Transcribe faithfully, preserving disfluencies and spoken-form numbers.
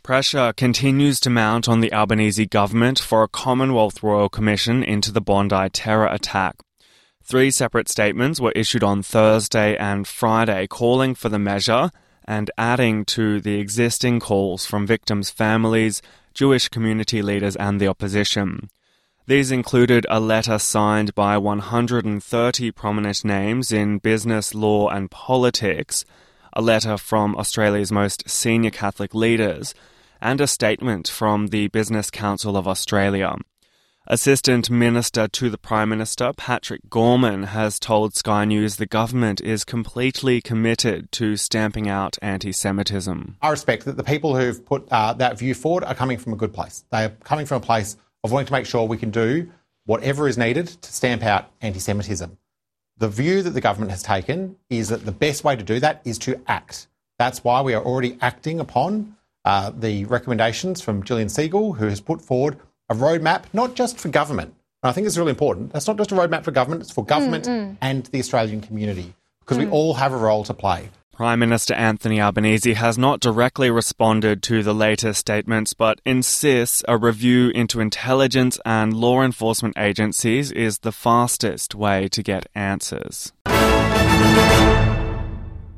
Pressure continues to mount on the Albanese government for a Commonwealth Royal Commission into the Bondi terror attack. Three separate statements were issued on Thursday and Friday calling for the measure and adding to the existing calls from victims' families, Jewish community leaders and the opposition. These included a letter signed by one hundred thirty prominent names in business, law and politics, a letter from Australia's most senior Catholic leaders, and a statement from the Business Council of Australia. Assistant Minister to the Prime Minister, Patrick Gorman, has told Sky News the government is completely committed to stamping out anti-Semitism. I respect that the people who've put uh, that view forward are coming from a good place. They are coming from a place of wanting to make sure we can do whatever is needed to stamp out anti-Semitism. The view that the government has taken is that the best way to do that is to act. That's why we are already acting upon Uh, the recommendations from Gillian Siegel, who has put forward a roadmap, not just for government. And I think it's really important. That's not just a roadmap for government, it's for government mm-hmm. and the Australian community, because mm. we all have a role to play. Prime Minister Anthony Albanese has not directly responded to the latest statements, but insists a review into intelligence and law enforcement agencies is the fastest way to get answers.